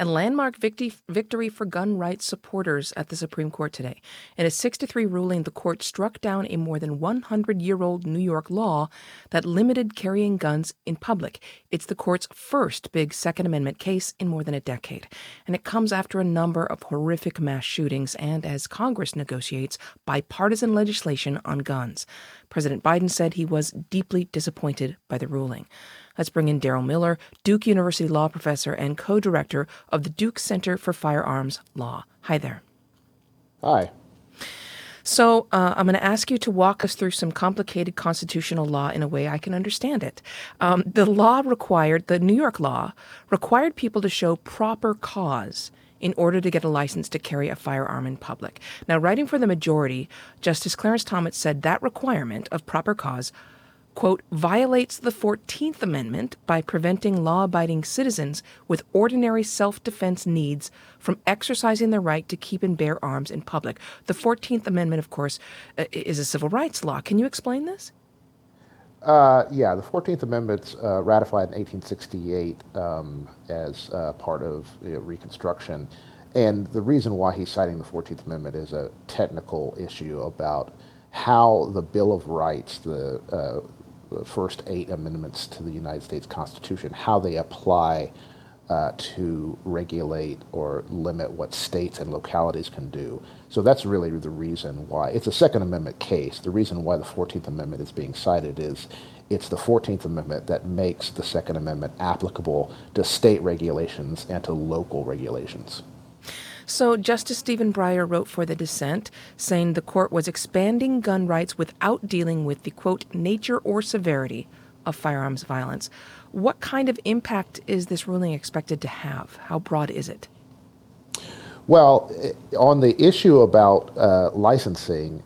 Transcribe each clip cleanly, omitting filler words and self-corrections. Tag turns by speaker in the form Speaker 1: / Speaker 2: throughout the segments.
Speaker 1: and landmark victory for gun rights supporters at the Supreme Court today. In a 6-3 ruling, the court struck down a more than 100-year-old New York law that limited carrying guns in public. It's the court's first big Second Amendment case in more than a decade, and it comes after a number of horrific mass shootings and as Congress negotiates bipartisan legislation on guns. President Biden said he was deeply disappointed by the ruling. Let's bring in Daryl Miller, Duke University law professor and co-director of the Duke Center for Firearms Law. Hi there.
Speaker 2: Hi.
Speaker 1: So I'm going to ask you to walk us through some complicated constitutional law in a way I can understand it. The New York law required people to show proper cause in order to get a license to carry a firearm in public. Now, writing for the majority, Justice Clarence Thomas said that requirement of proper cause, quote, violates the 14th Amendment by preventing law-abiding citizens with ordinary self-defense needs from exercising their right to keep and bear arms in public. The 14th Amendment, of course, is a civil rights law. Can you explain this?
Speaker 2: The 14th Amendment's ratified in 1868 as part of Reconstruction. And the reason why he's citing the 14th Amendment is a technical issue about how the Bill of Rights, the first 8 amendments to the United States Constitution, how they apply to regulate or limit what states and localities can do. So that's really the reason why. It's a Second Amendment case. The reason why the 14th Amendment is being cited is it's the 14th Amendment that makes the Second Amendment applicable to state regulations and to local regulations.
Speaker 1: So Justice Stephen Breyer wrote for the dissent, saying the court was expanding gun rights without dealing with the, quote, nature or severity of firearms violence. What kind of impact is this ruling expected to have? How broad is it?
Speaker 2: Well, on the issue about licensing,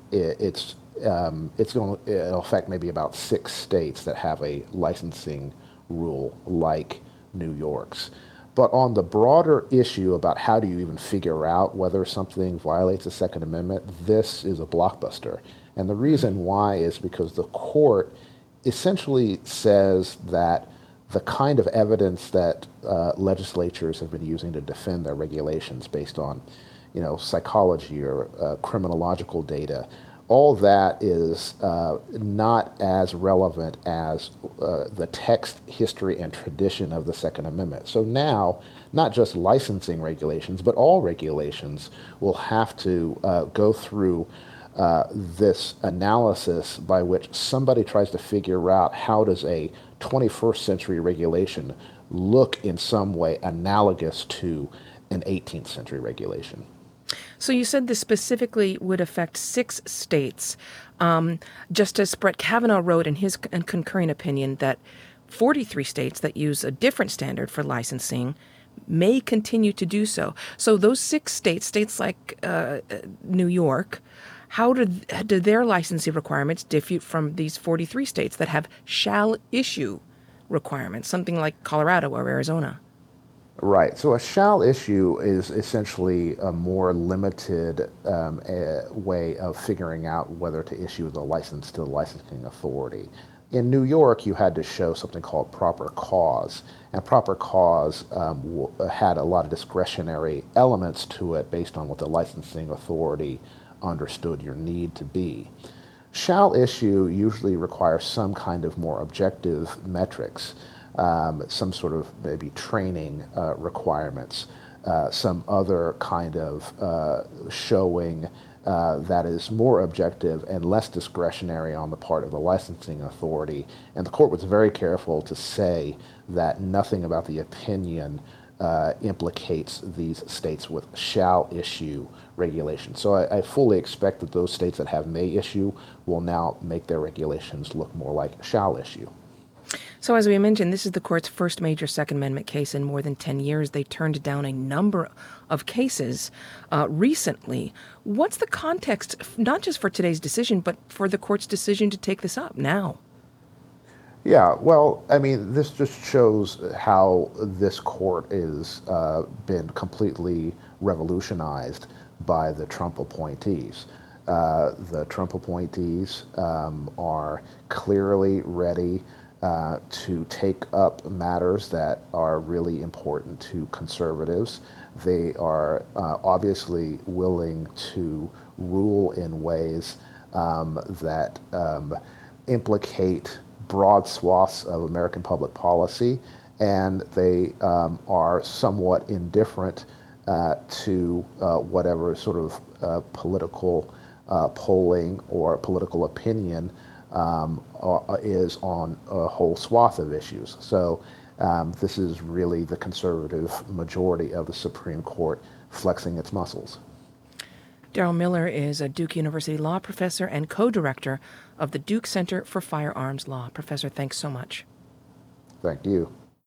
Speaker 2: it'll affect maybe about 6 states that have a licensing rule like New York's. But on the broader issue about how do you even figure out whether something violates the Second Amendment, this is a blockbuster. And the reason why is because the court essentially says that the kind of evidence that legislatures have been using to defend their regulations based on, psychology or criminological data, all that is not as relevant as the text, history, and tradition of the Second Amendment. So now, not just licensing regulations, but all regulations will have to go through this analysis by which somebody tries to figure out how does a 21st century regulation look in some way analogous to an 18th century regulation.
Speaker 1: So you said this specifically would affect 6 states. Justice Brett Kavanaugh wrote in his concurring opinion that 43 states that use a different standard for licensing may continue to do so. So those 6 states like New York, how do their licensing requirements differ from these 43 states that have shall issue requirements, something like Colorado or Arizona?
Speaker 2: Right. So a shall issue is essentially a more limited way of figuring out whether to issue the license to the licensing authority. In New York, you had to show something called proper cause, and proper cause had a lot of discretionary elements to it based on what the licensing authority understood your need to be. Shall issue usually requires some kind of more objective metrics. Some sort of maybe training requirements, some other kind of showing that is more objective and less discretionary on the part of the licensing authority. And the court was very careful to say that nothing about the opinion implicates these states with shall issue regulations. So I fully expect that those states that have may issue will now make their regulations look more like shall issue.
Speaker 1: So as we mentioned, this is the court's first major Second Amendment case in more than 10 years. They turned down a number of cases recently. What's the context, not just for today's decision, but for the court's decision to take this up now?
Speaker 2: Yeah, well, I mean, this just shows how this court has been completely revolutionized by the Trump appointees. The Trump appointees are clearly ready to take up matters that are really important to conservatives. They are obviously willing to rule in ways that implicate broad swaths of American public policy, and they are somewhat indifferent to whatever sort of political polling or political opinion is on a whole swath of issues. So this is really the conservative majority of the Supreme Court flexing its muscles.
Speaker 1: Daryl Miller is a Duke University law professor and co-director of the Duke Center for Firearms Law. Professor, thanks so much.
Speaker 2: Thank you.